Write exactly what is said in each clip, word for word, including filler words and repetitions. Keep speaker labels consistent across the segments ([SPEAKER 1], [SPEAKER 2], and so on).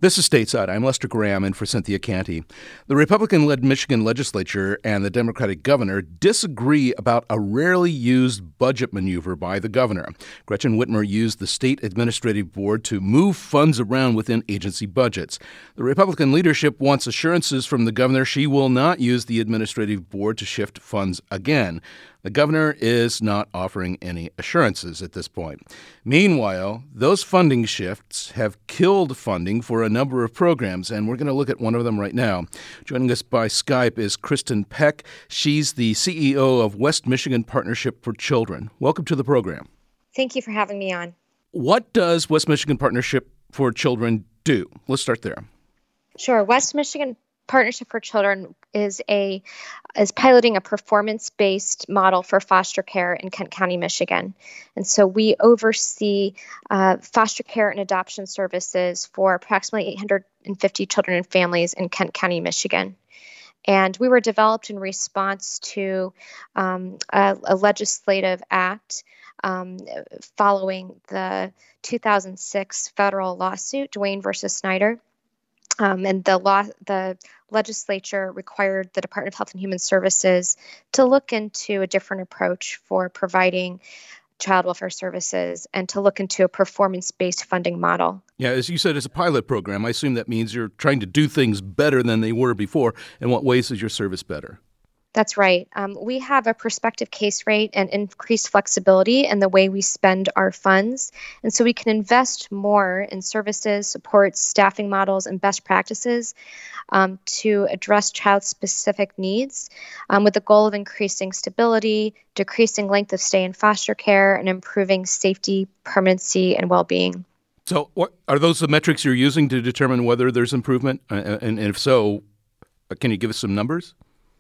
[SPEAKER 1] This is Stateside. I'm Lester Graham in for Cynthia Canty. The Republican-led Michigan legislature and the Democratic governor disagree about a rarely used budget maneuver by the governor. Gretchen Whitmer used the state administrative board to move funds around within agency budgets. The Republican leadership wants assurances from the governor she will not use the administrative board to shift funds again. The governor is not offering any assurances at this point. Meanwhile, those funding shifts have killed funding for a number of programs, and we're going to look at one of them right now. Joining us by Skype is Kristen Peck. She's the C E O of West Michigan Partnership for Children. Welcome to the program.
[SPEAKER 2] Thank you for having me on.
[SPEAKER 1] What does West Michigan Partnership for Children do? Let's start there.
[SPEAKER 2] Sure. West Michigan Partnership for Children is a is piloting a performance-based model for foster care in Kent County, Michigan. And so we oversee uh, foster care and adoption services for approximately eight hundred fifty children and families in Kent County, Michigan. And we were developed in response to um, a, a legislative act um, following the two thousand six federal lawsuit, Duane versus Snyder. Um, and the law, the legislature required the Department of Health and Human Services to look into a different approach for providing child welfare services and to look into a performance-based funding model.
[SPEAKER 1] Yeah, as you said, it's a pilot program. I assume that means you're trying to do things better than they were before. In what ways is your service better?
[SPEAKER 2] That's right. Um, we have a prospective case rate and increased flexibility in the way we spend our funds. And so we can invest more in services, supports, staffing models, and best practices um, to address child-specific needs um, with the goal of increasing stability, decreasing length of stay in foster care, and improving safety, permanency, and well-being.
[SPEAKER 1] So what are those the metrics you're using to determine whether there's improvement? Uh, and, and if so, can you give us some numbers?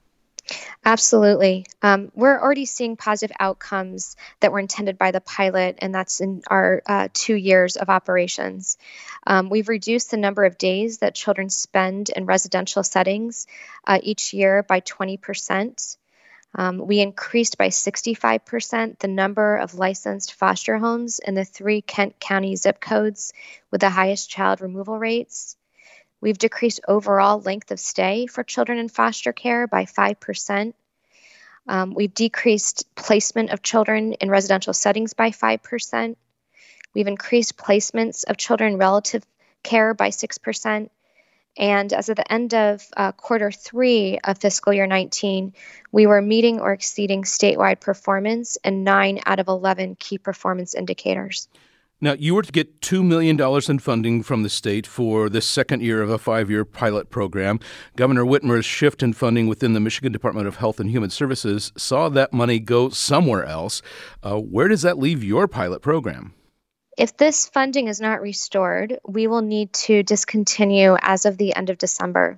[SPEAKER 2] Absolutely. Um, we're already seeing positive outcomes that were intended by the pilot, and that's in our uh, two years of operations. Um, we've reduced the number of days that children spend in residential settings uh, each year by twenty percent. Um, we increased by sixty-five percent the number of licensed foster homes in the three Kent County zip codes with the highest child removal rates. We've decreased overall length of stay for children in foster care by five percent. Um, we've decreased placement of children in residential settings by five percent. We've increased placements of children in relative care by six percent. And as of the end of uh, quarter three of fiscal year nineteen, we were meeting or exceeding statewide performance in nine out of eleven key performance indicators.
[SPEAKER 1] Now, you were to get two million dollars in funding from the state for this second year of a five-year pilot program. Governor Whitmer's shift in funding within the Michigan Department of Health and Human Services saw that money go somewhere else. Uh, where does that leave your pilot program?
[SPEAKER 2] If this funding is not restored, we will need to discontinue as of the end of December.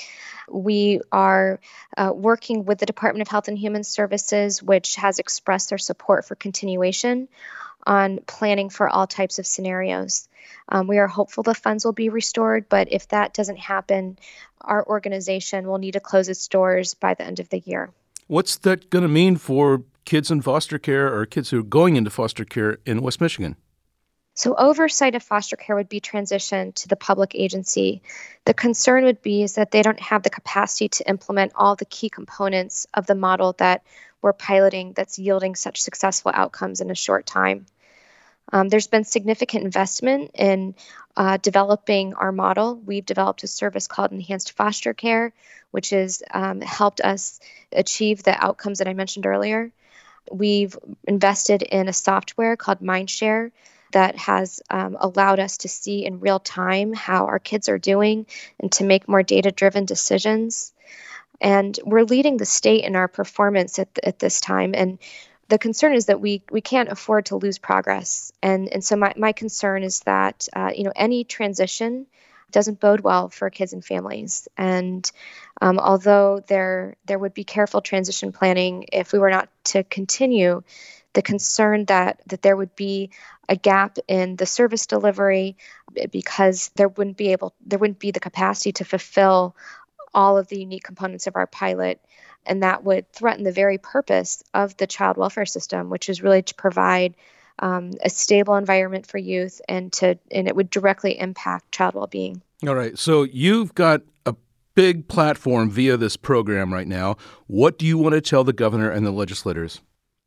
[SPEAKER 2] We are uh, working with the Department of Health and Human Services, which has expressed their support for continuation on planning for all types of scenarios. Um, we are hopeful the funds will be restored, but if that doesn't happen, our organization will need to close its doors by the end of the year.
[SPEAKER 1] What's that going to mean for kids in foster care or kids who are going into foster care in West Michigan?
[SPEAKER 2] So oversight of foster care would be transitioned to the public agency. The concern would be is that they don't have the capacity to implement all the key components of the model that we're piloting that's yielding such successful outcomes in a short time. Um, there's been significant investment in uh, developing our model. We've developed a service called Enhanced Foster Care, which has um, helped us achieve the outcomes that I mentioned earlier. We've invested in a software called Mindshare that has um, allowed us to see in real time how our kids are doing and to make more data-driven decisions. And we're leading the state in our performance at, at this time. And the concern is that we we can't afford to lose progress. And and so my, my concern is that uh, you know any transition doesn't bode well for kids and families. And um, although there there would be careful transition planning if we were not to continue, the concern that that there would be a gap in the service delivery because there wouldn't be able there wouldn't be the capacity to fulfill all of the unique components of our pilot. And that would threaten the very purpose of the child welfare system, which is really to provide um, a stable environment for youth, and to and it would directly impact child well-being.
[SPEAKER 1] All right. So you've got a big platform via this program right now. What do you want to tell the governor and the legislators?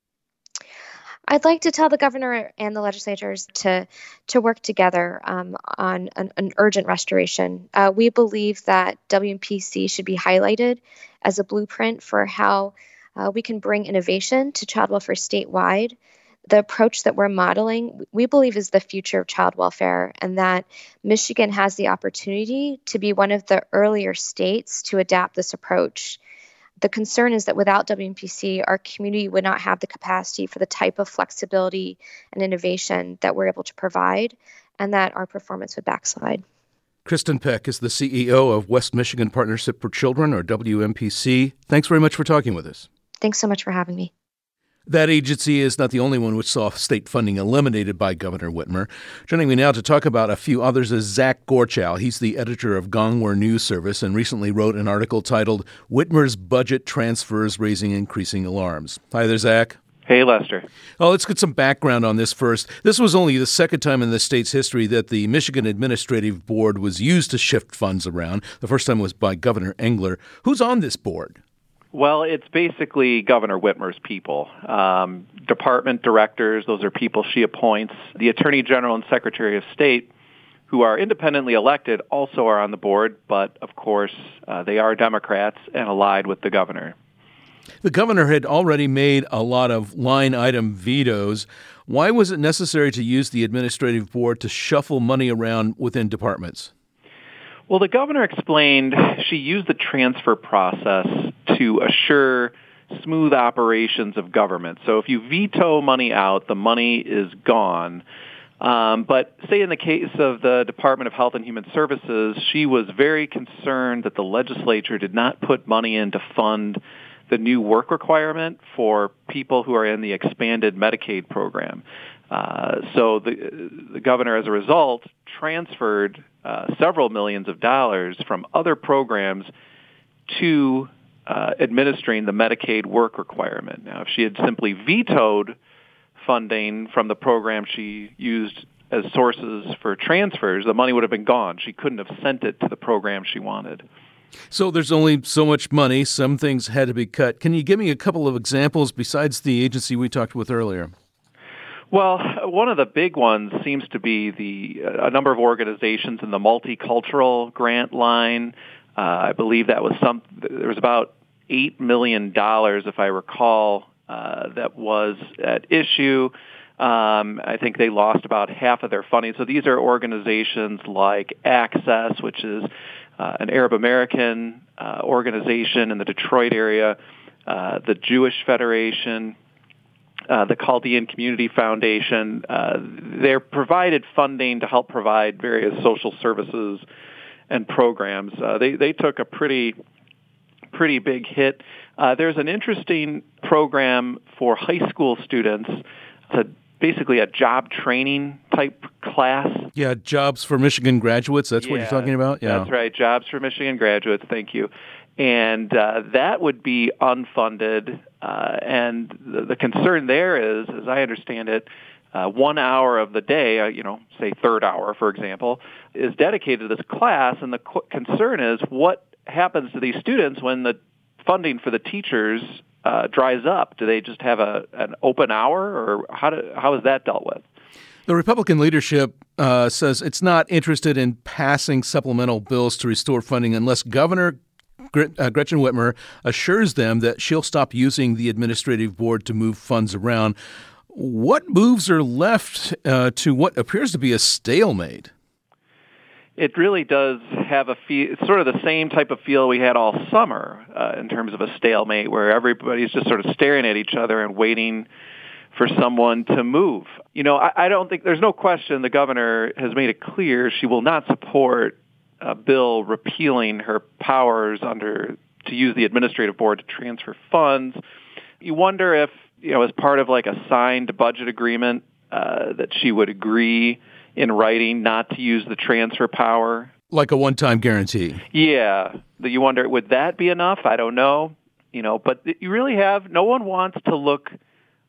[SPEAKER 2] I'd like to tell the governor and the legislators to to work together um, on an, an urgent restoration. Uh, we believe that W M P C should be highlighted as a blueprint for how uh, we can bring innovation to child welfare statewide. The approach that we're modeling, we believe, is the future of child welfare, and that Michigan has the opportunity to be one of the earlier states to adapt this approach. The concern is that without W M P C, our community would not have the capacity for the type of flexibility and innovation that we're able to provide, and that our performance would backslide.
[SPEAKER 1] Kristen Peck is the C E O of West Michigan Partnership for Children, or W M P C. Thanks very much for talking with us.
[SPEAKER 2] Thanks so much for having me.
[SPEAKER 1] That agency is not the only one which saw state funding eliminated by Governor Whitmer. Joining me now to talk about a few others is Zach Gorchow. He's the editor of Gongwer News Service and recently wrote an article titled Whitmer's Budget Transfers Raising Increasing Alarms. Hi there, Zach.
[SPEAKER 3] Hey, Lester.
[SPEAKER 1] Oh, let's get some background on this first. This was only the second time in the state's history that the Michigan Administrative Board was used to shift funds around. The first time was by Governor Engler. Who's on this board?
[SPEAKER 3] Well, it's basically Governor Whitmer's people. Um, department directors, those are people she appoints. The Attorney General and Secretary of State, who are independently elected, also are on the board, but of course uh, they are Democrats and allied with the governor.
[SPEAKER 1] The governor had already made a lot of line item vetoes. Why was it necessary to use the administrative board to shuffle money around within departments?
[SPEAKER 3] Well, the governor explained she used the transfer process to assure smooth operations of government. So if you veto money out, the money is gone. Um, but say in the case of the Department of Health and Human Services, she was very concerned that the legislature did not put money in to fund the new work requirement for people who are in the expanded Medicaid program. Uh, so the, the governor, as a result, transferred uh, several millions of dollars from other programs to uh, administering the Medicaid work requirement. Now, if she had simply vetoed funding from the program she used as sources for transfers, the money would have been gone. She couldn't have sent it to the program she wanted.
[SPEAKER 1] So there's only so much money. Some things had to be cut. Can you give me a couple of examples besides the agency we talked with earlier?
[SPEAKER 3] Well, one of the big ones seems to be the uh, a number of organizations in the multicultural grant line. Uh, I believe that was some. There was about eight million dollars, if I recall, uh, that was at issue. Um, I think they lost about half of their funding. So these are organizations like Access, which is uh, an Arab American uh, organization in the Detroit area, uh, the Jewish Federation, Uh, the Chaldean Community Foundation. Uh, they're provided funding to help provide various social services and programs. Uh, they they took a pretty pretty big hit. Uh, there's an interesting program for high school students. It's a, basically a job training type class.
[SPEAKER 1] Yeah, Jobs for Michigan Graduates. That's
[SPEAKER 3] yeah,
[SPEAKER 1] what you're talking about? Yeah,
[SPEAKER 3] that's right. Jobs for Michigan Graduates. Thank you. And uh, that would be unfunded. Uh, and the, the concern there is, as I understand it, uh, one hour of the day, uh, you know, say third hour, for example, is dedicated to this class. And the qu- concern is what happens to these students when the funding for the teachers uh, dries up? Do they just have a an open hour, or how do, how is that dealt with?
[SPEAKER 1] The Republican leadership uh, says it's not interested in passing supplemental bills to restore funding unless Governor Uh, Gretchen Whitmer assures them that she'll stop using the administrative board to move funds around. What moves are left uh, to what appears to be a stalemate?
[SPEAKER 3] It really does have a feel, it's sort of the same type of feel we had all summer uh, in terms of a stalemate, where everybody's just sort of staring at each other and waiting for someone to move. You know, I, I don't think, there's no question the governor has made it clear she will not support a bill repealing her powers under to use the administrative board to transfer funds. You wonder if, you know, as part of like a signed budget agreement, uh, that she would agree in writing not to use the transfer power.
[SPEAKER 1] Like a one-time guarantee.
[SPEAKER 3] Yeah. You wonder, would that be enough? I don't know. You know, but you really have, no one wants to look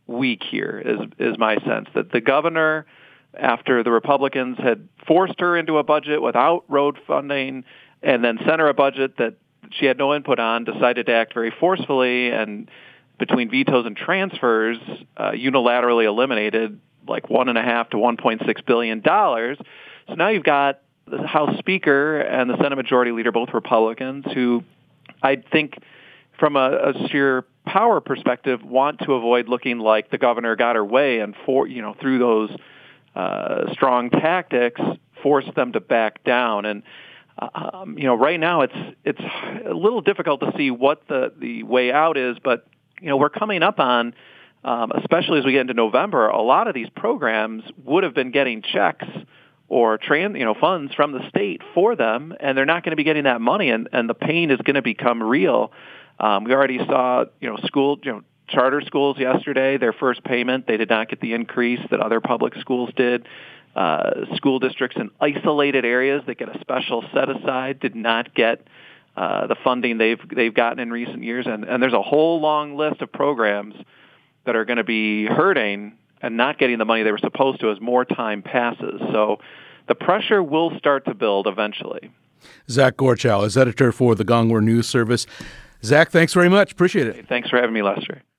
[SPEAKER 3] weak here, is is my sense. That the governor, after the Republicans had forced her into a budget without road funding and then sent her a budget that she had no input on, decided to act very forcefully and between vetoes and transfers, uh, unilaterally eliminated like one and a half to one point six billion dollars. So now you've got the House Speaker and the Senate Majority Leader, both Republicans, who I think from a, a sheer power perspective want to avoid looking like the governor got her way and for you know through those uh, strong tactics forced them to back down. And um, you know right now it's it's a little difficult to see what the, the way out is, but you know we're coming up on, um, especially as we get into November, a lot of these programs would have been getting checks or trans, you know, funds from the state for them, and they're not going to be getting that money, and, and the pain is going to become real. Um, we already saw, you know, school, you know, charter schools yesterday, their first payment, they did not get the increase that other public schools did. Uh, school districts in isolated areas that get a special set aside did not get uh, the funding they've they've gotten in recent years, and, and there's a whole long list of programs that are going to be hurting and not getting the money they were supposed to as more time passes. So the pressure will start to build eventually.
[SPEAKER 1] Zach Gorchow is editor for the Gongwer News Service. Zach, thanks very much. Appreciate it.
[SPEAKER 3] Thanks for having me, Lester.